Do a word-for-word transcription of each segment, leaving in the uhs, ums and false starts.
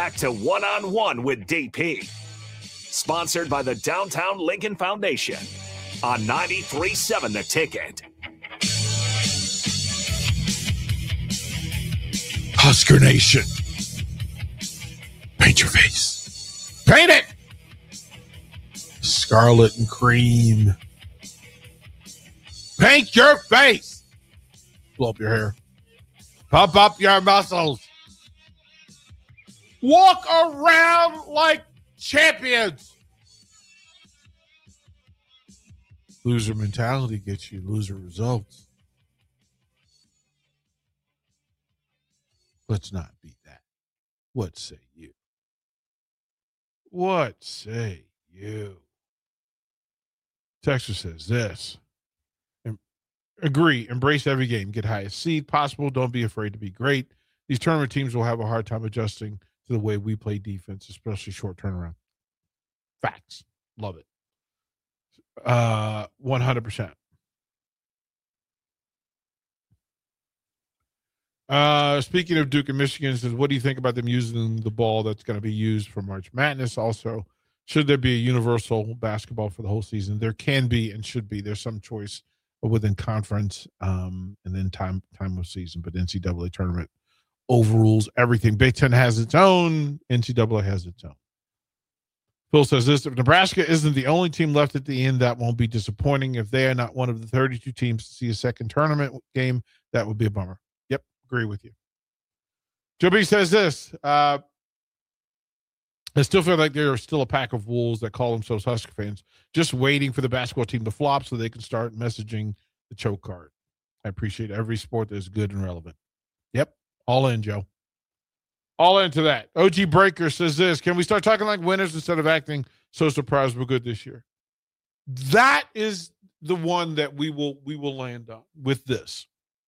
back to One on One with D P. Sponsored by the Downtown Lincoln Foundation on ninety-three point seven The Ticket. Husker Nation. Paint your face. Paint it! Scarlet and cream. Paint your face. Blow up your hair. Pump up your muscles. Walk around like champions. Loser mentality gets you loser results. Let's not be that. What say you? What say you? Texas says this. Agree. Embrace every game. Get highest seed possible. Don't be afraid to be great. These tournament teams will have a hard time adjusting to the way we play defense, especially short turnaround. Facts. Love it. Uh, one hundred percent. Uh, speaking of Duke and Michigan, says, what do you think about them using the ball that's going to be used for March Madness? Also, should there be a universal basketball for the whole season? There can be and should be. There's some choice within conference um, and then time time of season, but N C double A tournament overrules everything. Big Ten has its own. N C double A has its own. Phil says this, if Nebraska isn't the only team left at the end, that won't be disappointing. If they are not one of the thirty-two teams to see a second tournament game, that would be a bummer. Yep, agree with you. Joe B says this, uh, I still feel like there are still a pack of wolves that call themselves Husker fans, just waiting for the basketball team to flop so they can start messaging the choke card. I appreciate every sport that is good and relevant. Yep, all in, Joe. All into that. O G Breaker says this, can we start talking like winners instead of acting so surprised we're good this year? That is the one that we will we will land on with this.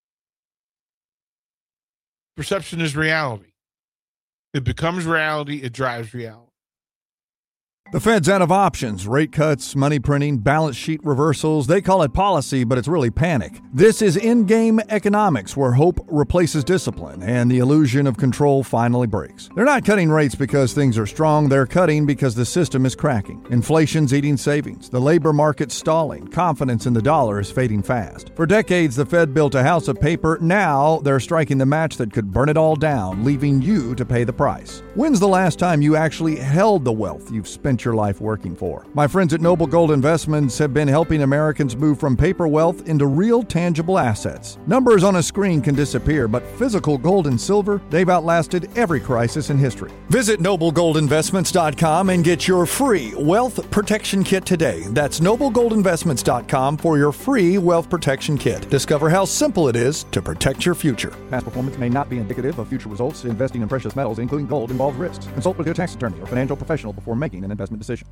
Perception is reality. It becomes reality. It drives reality. The Fed's out of options, rate cuts, money printing, balance sheet reversals. They call it policy, but it's really panic. This is in-game economics where hope replaces discipline and the illusion of control finally breaks. They're not cutting rates because things are strong. They're cutting because the system is cracking. Inflation's eating savings. The labor market's stalling. Confidence in the dollar is fading fast. For decades, the Fed built a house of paper. Now they're striking the match that could burn it all down, leaving you to pay the price. When's the last time you actually held the wealth you've spent your life working for? My friends at Noble Gold Investments have been helping Americans move from paper wealth into real tangible assets. Numbers on a screen can disappear, but physical gold and silver, they've outlasted every crisis in history. Visit noble gold investments dot com and get your free wealth protection kit today. That's noble gold investments dot com for your free wealth protection kit. Discover how simple it is to protect your future. Past performance may not be indicative of future results. Investing in precious metals, including gold, involves risks. Consult with your tax attorney or financial professional before making an investment decision.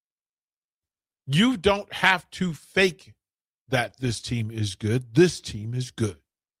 You don't have to fake that this team is good. This team is good.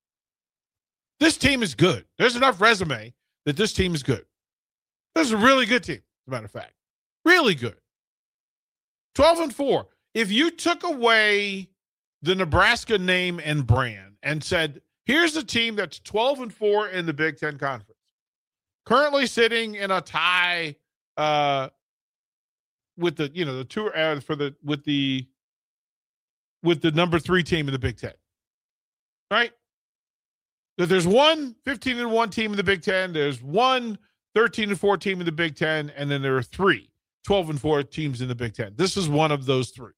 This team is good. There's enough resume that this team is good. This is a really good team, as a matter of fact. Really good. twelve and four. If you took away the Nebraska name and brand and said, here's a team that's twelve and four in the Big Ten Conference, currently sitting in a tie uh, with the, you know, the two uh, for the, with the, with the number three team in the Big Ten, right? That there's one fifteen and one team in the Big Ten. There's one thirteen and four team in the Big Ten. And then there are three twelve and four teams in the Big Ten. This is one of those three.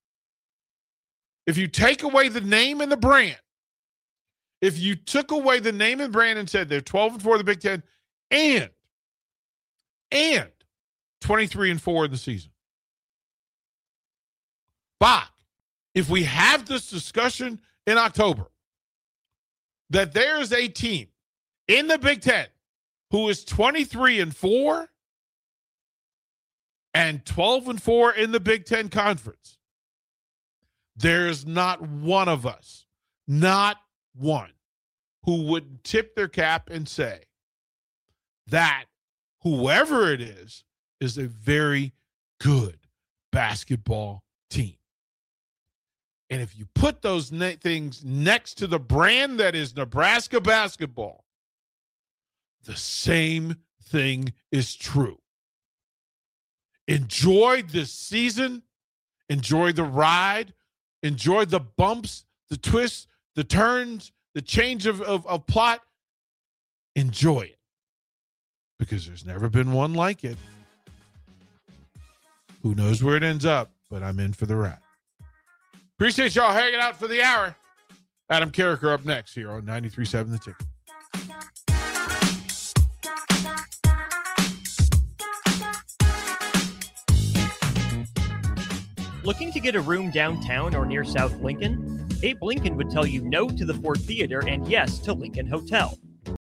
If you take away the name and the brand, if you took away the name and brand and said they're twelve and four in the Big Ten and, and twenty-three and four in the season. Bach, if we have this discussion in October that there is a team in the Big Ten who is twenty-three and four and twelve and four in the Big Ten Conference, there's not one of us, not one, who would tip their cap and say that whoever it is is a very good basketball team. And if you put those ne- things next to the brand that is Nebraska basketball, the same thing is true. Enjoy this season. Enjoy the ride. Enjoy the bumps, the twists, the turns, the change of, of, of plot. Enjoy it. Because there's never been one like it. Who knows where it ends up, but I'm in for the ride. Appreciate y'all hanging out for the hour. Adam Carricker up next here on ninety-three point seven The Ticket. Looking to get a room downtown or near South Lincoln? Abe Lincoln would tell you no to the Ford Theater and yes to Lincoln Hotel.